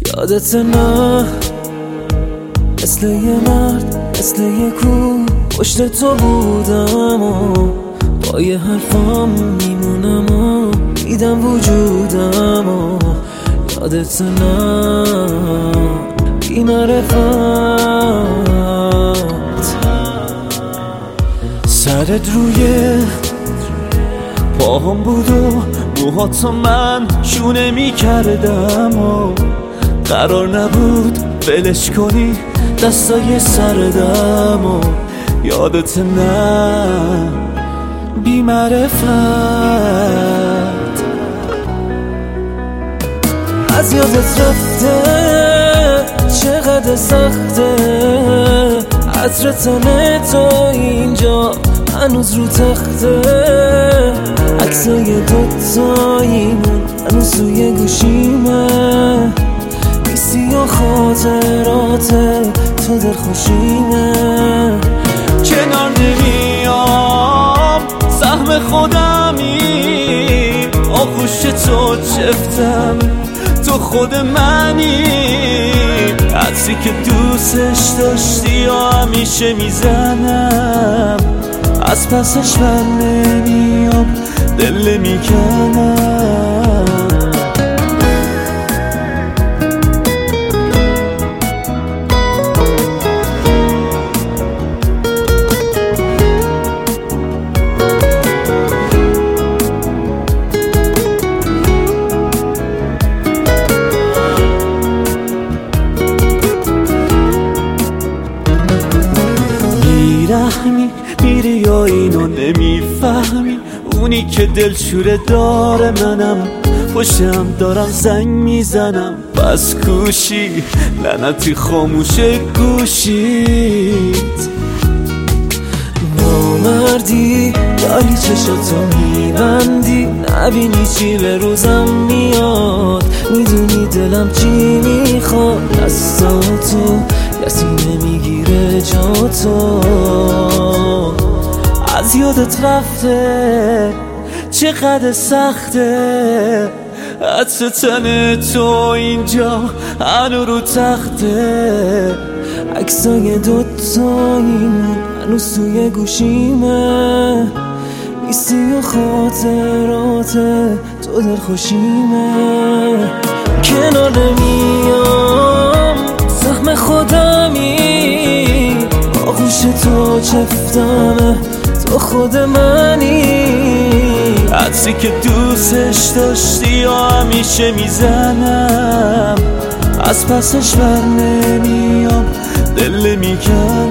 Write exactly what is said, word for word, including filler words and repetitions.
یادت نه مثل یه مرد مثل یه کوه پشت تو بودم و با یه حرفام میمونم و دیدم وجودم و یادت نه بی معرفت سرت روی پاهم بود و موهاتو من شونه می کردم و قرار نبود ولش کنی دستای سردم و یادت نه بی معرفت از یادت رفته چقدر سخته عطر تن تو اینجا هنوز رو تخته عکسای دوتاییمون هنوز توی گوشیمه نیستی و خاطرات تو در خوشیمه کنار نمیام سهم خودمی آغوش تو چفتم تو خود منی عطری که دوستش داشتی و همیشه میزنم از پسش من نمیام دل میکنم بیرحمی میری یا اینو نمیفهمی اونی که دلشوره داره منم پشتم دارم زنگ میزنم بس کوشی لعنتی خاموشه گوشید نامردی داری چشاتو میبندی نبینی چی به روزم میاد میدونی دلم چی میخواد دستاتو کسی نمیگیره جا تو از یادت رفته چقدر سخته عطر تن تو اینجا هنو رو تخته عکسای دوتاییمون هنوز توی گوشیمه نیستی و خاطرات تو در خوشیمه کنار نمیام سهم خودمی آغوش تو چفتمه تو خود منی عطری که دوستش داشتی و همیشه میزنم از پسش بر نمیام دل میکنم